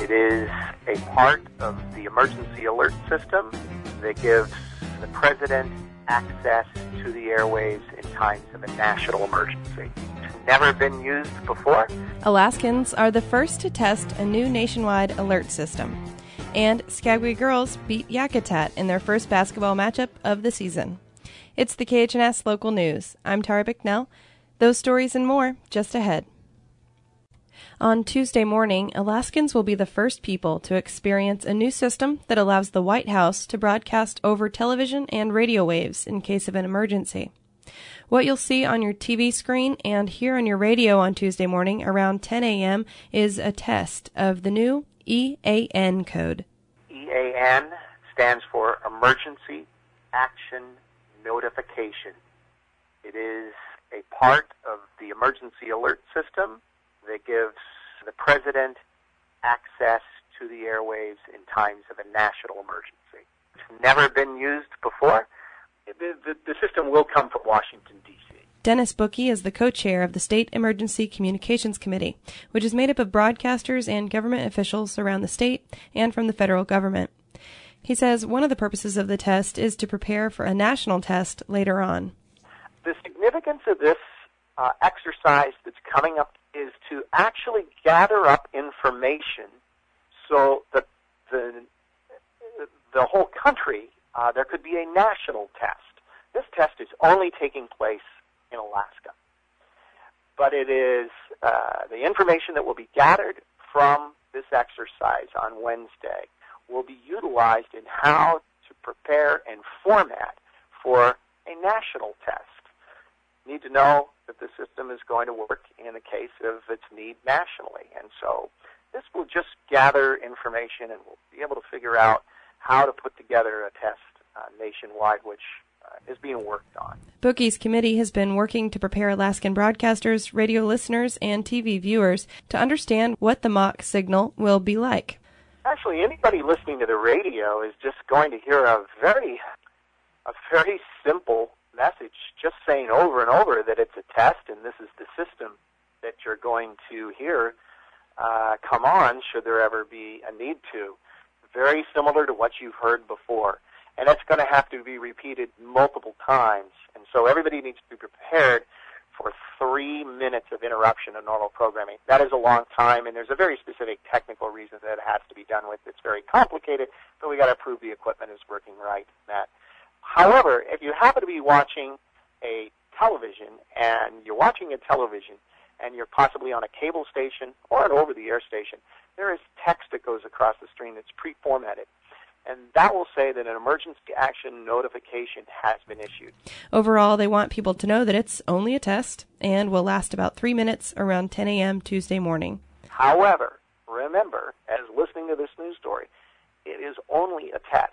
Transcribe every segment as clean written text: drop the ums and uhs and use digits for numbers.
It is a part of the emergency alert system that gives the president access to the airwaves in times of a national emergency. It's never been used before. Alaskans are the first to test a new nationwide alert system. And Skagway girls beat Yakutat in their first basketball matchup of the season. It's the KHNS Local News. I'm Tara Bicknell. Those stories and more just ahead. On Tuesday morning, Alaskans will be the first people to experience a new system that allows the White House to broadcast over television and radio waves in case of an emergency. What you'll see on your TV screen and hear on your radio on Tuesday morning around 10 a.m. is a test of the new EAN code. EAN stands for Emergency Action Notification. It is a part of the emergency alert system that gives the president access to the airwaves in times of a national emergency. It's never been used before. The system will come from Washington, D.C. Dennis Bookey is the co-chair of the State Emergency Communications Committee, which is made up of broadcasters and government officials around the state and from the federal government. He says one of the purposes of the test is to prepare for a national test later on. The significance of this exercise that's coming up is to actually gather up information so that the whole country, there could be a national test. This test is only taking place in Alaska. But it is the information that will be gathered from this exercise on Wednesday will be utilized in how to prepare and format for a national test. You need to know that the system is going to work in the case of its need nationally. And so this will just gather information and we'll be able to figure out how to put together a test nationwide, which is being worked on. Bookey's committee has been working to prepare Alaskan broadcasters, radio listeners, and TV viewers to understand what the mock signal will be like. Actually, anybody listening to the radio is just going to hear a very simple message, just saying over and over that it's a test and this is the system that you're going to hear come on should there ever be a need to. Very similar to what you've heard before. And it's going to have to be repeated multiple times. And so everybody needs to be prepared for 3 minutes of interruption in normal programming. That is a long time, and there's a very specific technical reason that it has to be done with. It's very complicated, but we got to prove the equipment is working right. However, if you happen to be watching a television, and you're watching a television, and you're possibly on a cable station or an over-the-air station, there is text that goes across the screen that's pre-formatted. And that will say that an emergency action notification has been issued. Overall, they want people to know that it's only a test and will last about 3 minutes around 10 a.m. Tuesday morning. However, remember, as listening to this news story, it is only a test.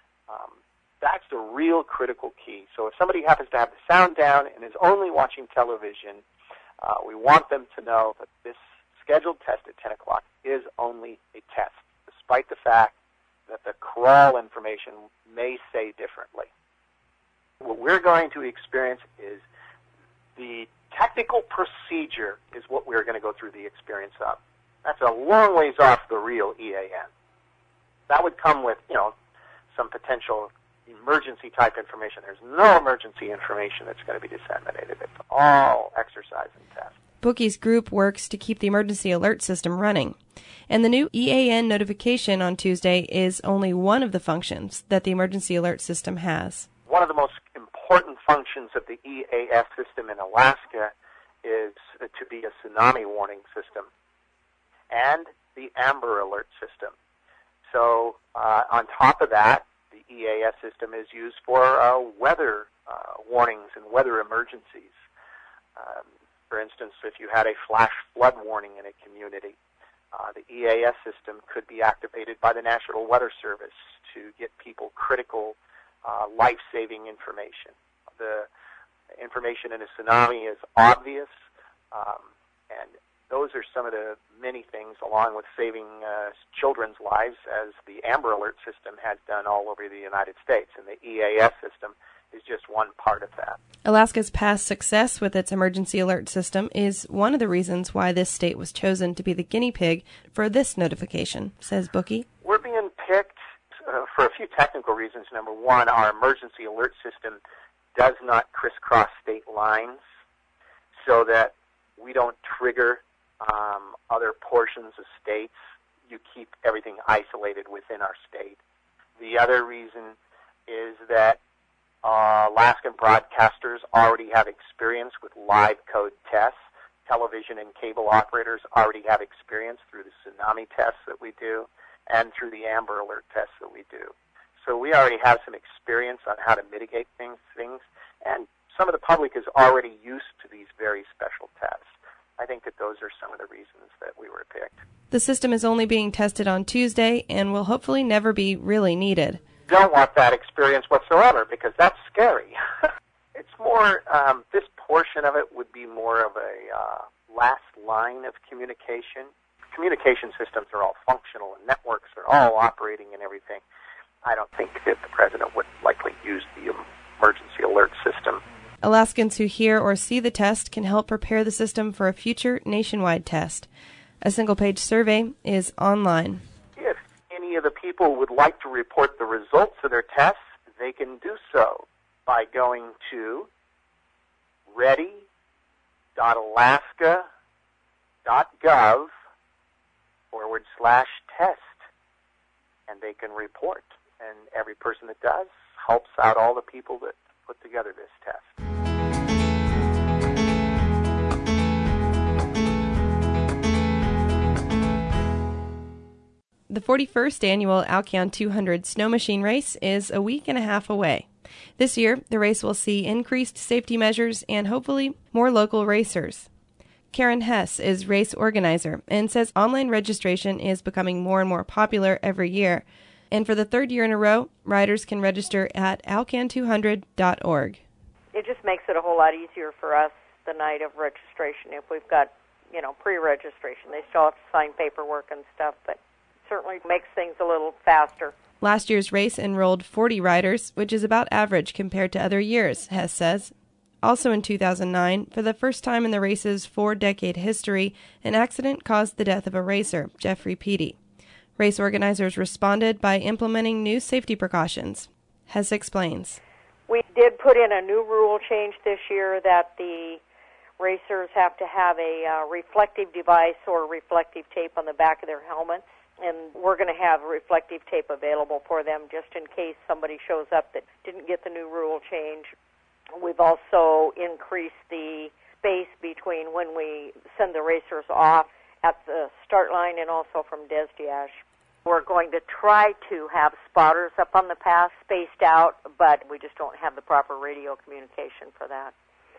That's the real critical key. So if somebody happens to have the sound down and is only watching television, we want them to know that this scheduled test at 10 o'clock is only a test, despite the fact that the crawl information may say differently. What we're going to experience is the technical procedure is what we're going to go through the experience of. That's a long ways off the real EAN. That would come with, some potential emergency type information. There's no emergency information that's going to be disseminated. It's all exercise and test. Bookey's group works to keep the emergency alert system running. And the new EAN notification on Tuesday is only one of the functions that the emergency alert system has. One of the most important functions of the EAS system in Alaska is to be a tsunami warning system and the Amber Alert system. So on top of that, the EAS system is used for weather warnings and weather emergencies. For instance, if you had a flash flood warning in a community, the EAS system could be activated by the National Weather Service to get people critical life-saving information. The information in a tsunami is obvious, and those are some of the many things, along with saving children's lives, as the Amber Alert system has done all over the United States. And the EAS system is just one part of that. Alaska's past success with its emergency alert system is one of the reasons why this state was chosen to be the guinea pig for this notification, says Bookie. We're being picked for a few technical reasons. Number one, our emergency alert system does not crisscross state lines so that we don't trigger other portions of states. You keep everything isolated within our state. The other reason is that Alaskan broadcasters already have experience with live code tests. Television and cable operators already have experience through the tsunami tests that we do and through the Amber Alert tests that we do. So we already have some experience on how to mitigate things, and some of the public is already used to these very special tests. I think that those are some of the reasons that we were picked. The system is only being tested on Tuesday and will hopefully never be really needed. Don't want that experience whatsoever because that's scary. It's more, this portion of it would be more of a last line of communication. Communication systems are all functional and networks are all operating and everything. I don't think that the president would likely use the emergency alert system. Alaskans who hear or see the test can help prepare the system for a future nationwide test. A single-page survey is online. If any of the people would like to report the results of their tests, they can do so by going to ready.alaska.gov/test, and they can report. And every person that does helps out all the people that put together this test. The 41st annual Alcan 200 Snow Machine Race is a week and a half away. This year, the race will see increased safety measures and hopefully more local racers. Karen Hess is race organizer and says online registration is becoming more and more popular every year. And for the third year in a row, riders can register at alcan200.org. It just makes it a whole lot easier for us the night of registration if we've got, pre-registration. They still have to sign paperwork and stuff, but certainly makes things a little faster. Last year's race enrolled 40 riders, which is about average compared to other years, Hess says. Also in 2009, for the first time in the race's 4-decade history, an accident caused the death of a racer, Jeffrey Peaty. Race organizers responded by implementing new safety precautions. Hess explains. We did put in a new rule change this year that the racers have to have a reflective device or reflective tape on the back of their helmets. And we're going to have reflective tape available for them just in case somebody shows up that didn't get the new rule change. We've also increased the space between when we send the racers off at the start line and also from Desdiash. We're going to try to have spotters up on the pass spaced out, but we just don't have the proper radio communication for that.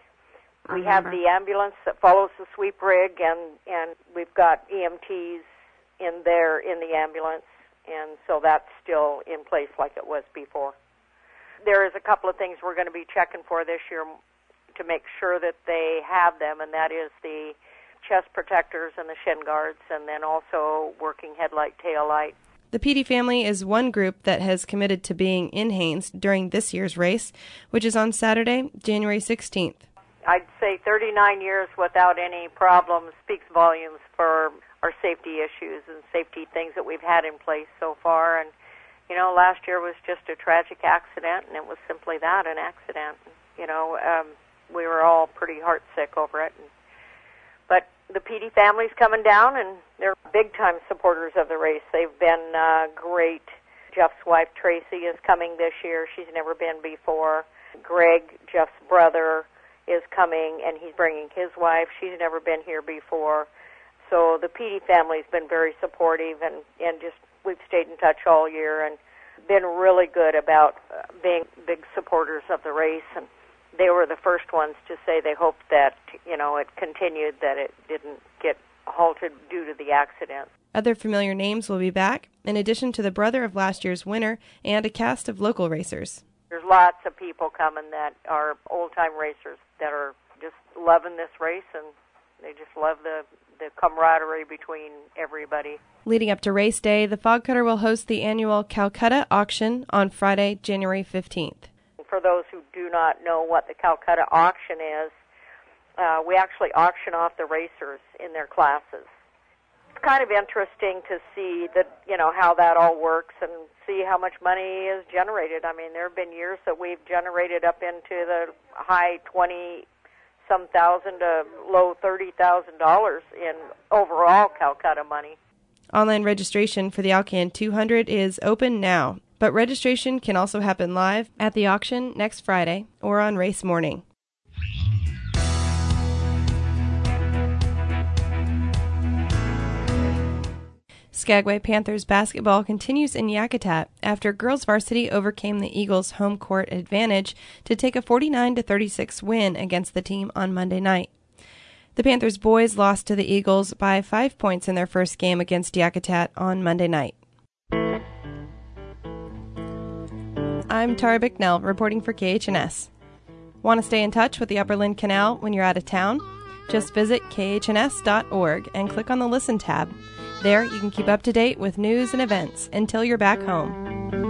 We have the ambulance that follows the sweep rig, and we've got EMTs in the ambulance, and so that's still in place like it was before. There is a couple of things we're going to be checking for this year to make sure that they have them, and that is the chest protectors and the shin guards, and then also working headlight, tail light. The Peaty family is one group that has committed to being in Haines during this year's race, which is on Saturday, January 16th. I'd say 39 years without any problems speaks volumes for our safety issues and safety things that we've had in place so far. And, last year was just a tragic accident, and it was simply that, an accident. We were all pretty heartsick over it. But the Peaty family's coming down, and they're big-time supporters of the race. They've been great. Jeff's wife, Tracy, is coming this year. She's never been before. Greg, Jeff's brother, is coming, and he's bringing his wife. She's never been here before. So the Peaty family's been very supportive, and just we've stayed in touch all year and been really good about being big supporters of the race. And they were the first ones to say they hoped that, it continued, that it didn't get halted due to the accident. Other familiar names will be back, in addition to the brother of last year's winner and a cast of local racers. There's lots of people coming that are old-time racers that are just loving this race, and they just love the camaraderie between everybody. Leading up to race day, the Fog Cutter will host the annual Calcutta auction on Friday, January 15th. for those who do not know what the Calcutta auction is, we actually auction off the racers in their classes. It's kind of interesting to see that, how that all works and see how much money is generated. I mean, there have been years that we've generated up into the high 20-some thousand to low $30,000 in overall Calcutta money. Online registration for the Alcan 200 is open now, but registration can also happen live at the auction next Friday or on race morning. Skagway Panthers basketball continues in Yakutat after girls varsity overcame the Eagles' home court advantage to take a 49-36 win against the team on Monday night. The Panthers boys lost to the Eagles by 5 points in their first game against Yakutat on Monday night. I'm Tara Bicknell reporting for KHNS. Want to stay in touch with the Upper Canal when you're out of town? Just visit khns.org and click on the Listen tab. There, you can keep up to date with news and events until you're back home.